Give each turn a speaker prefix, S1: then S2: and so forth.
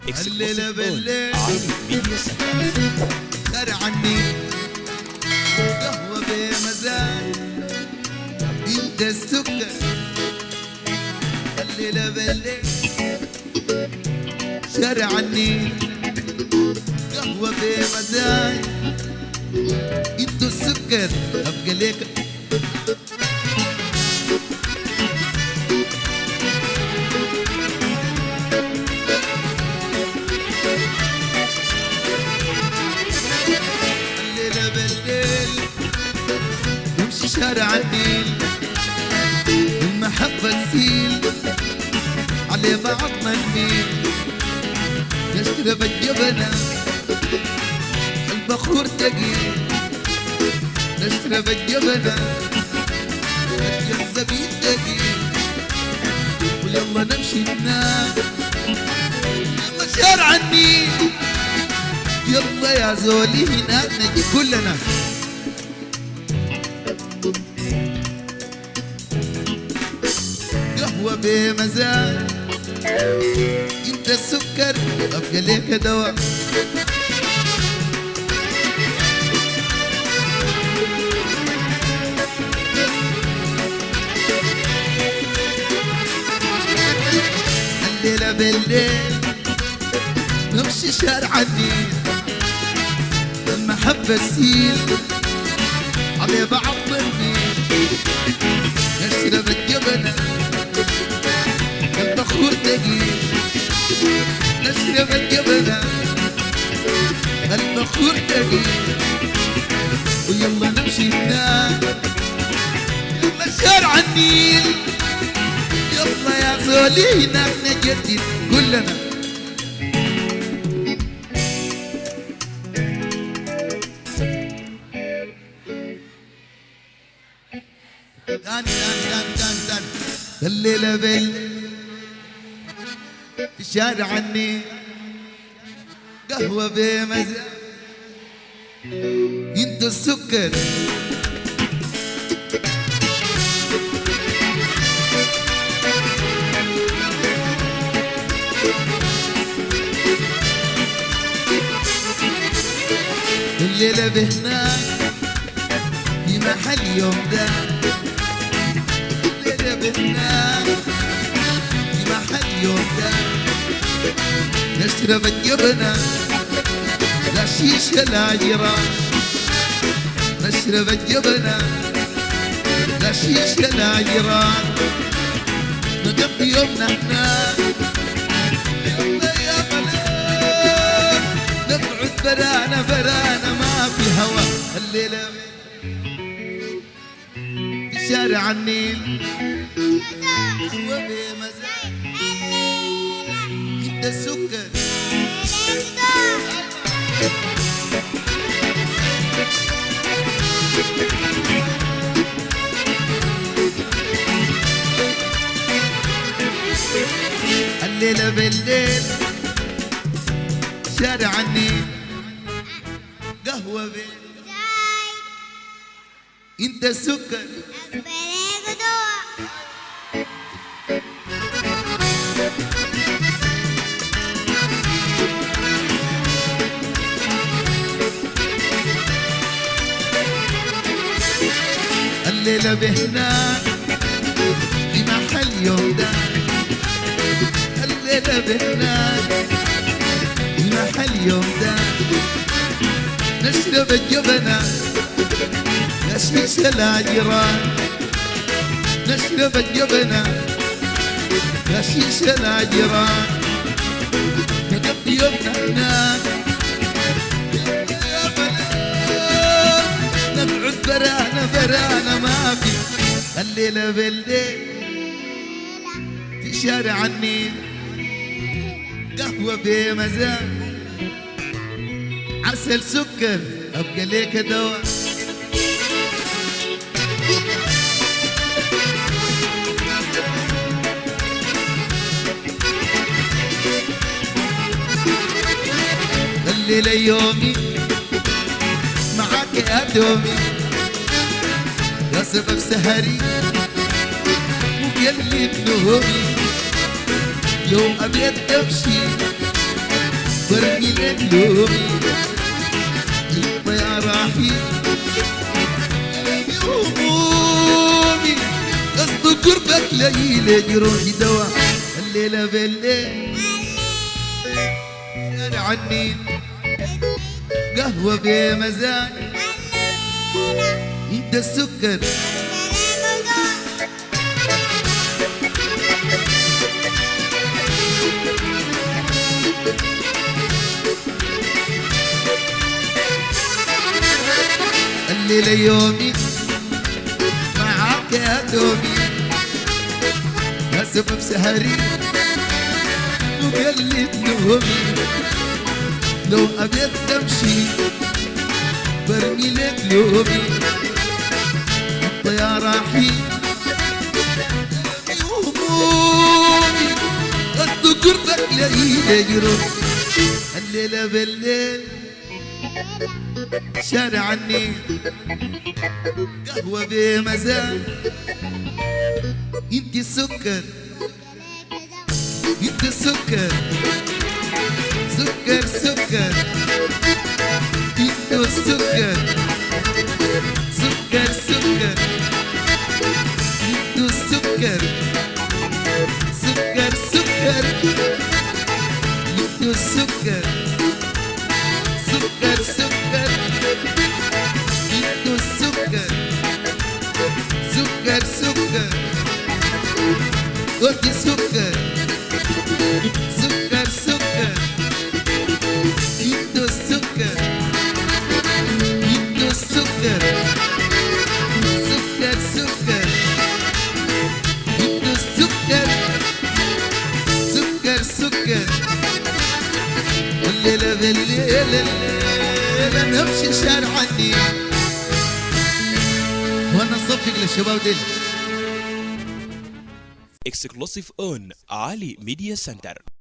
S1: الليلة بالليل خير عني قهوة بمزاج انت السكر. الليلة بالليل شارع عني قهوة بمزاج انت السكر. ابقى ليك شارع النيل المحبة تسيل على بعضنا نميل نشرب الجبنة البخور تقيل نشرب الجبنة الزبيب تقيل ويلا نمشي ننام يلا شارع النيل يلا يا زولي هناك نجي كلنا. قهوة بمزاج انت السكر ابقى ليك دواء. الليلة بالليل نمشي شارع النيل المحبة تسيل على بعض النيل نشرب الجبنة البخور تقيل نشرب الجبنة البخور تقيل ويلا نمشي ننام يلا شارع النيل يلا يا زولي هناك نجدد كلنا. دان الليلة في شارع النيل قهوة بمزاج انت السكر. الليلة بهناك في محل يوم ده الليلة بهناك في محل يوم ده نشرب الجبنة لا شيشة لا جيران نشرب الجبنة لا شيشة لا جيران نقضي يومنا هناك يلا يا بلاد نقعد برانا برانا ما في هوا. الليلة في شارع النيل قهوة بمزاج انت السكر. الليلة بالليل شارع النيل قهوة بمزاج انت السكر. الليلة بهناك في محل يوم ده الليلة بهناك في محل يوم ده نشرب الجبنة لا شيشة لا جيران نشرب الجبنة لا شيشة لا جيران نقضي يومنا هناك يا بلاد نقعد برانا برانا ما في. الليلة بالليل في شارع النيل قهوة بمزاج عسل سكر ابقى ليك دواء. الليلة يومي معاك يا دومي يا سبب سهري وقلبي بنهومي يوم أبيت أمشي برمي لك لومي انت يا رحيم همومي قصد قربك ليلة روحي دوا الليلة بالليل انا عني قهوة بمزاج انت السكر الليلة يومي معاك يا دومي يا سبب سهري وقلت نومي لو أبيت تمشي برمي لك لومي انت يا رحيم همومي قد قربك ليلة يروح الليلة بالليل شارع عني قهوة بمزاج انت السكر انت السكر سكر سكر انت السكر سكر سكر انت السكر سكر سكر انت السكر سكر سكر انتو السكر سكر سكر قلت سكر سكر سكر انتو السكر انتو السكر سكر سكر انتو السكر سكر سكر الليلة بالليل الليلة نمشي شارع عني وانا صفق للشباب دي.
S2: Exclusive on Ali Media Center.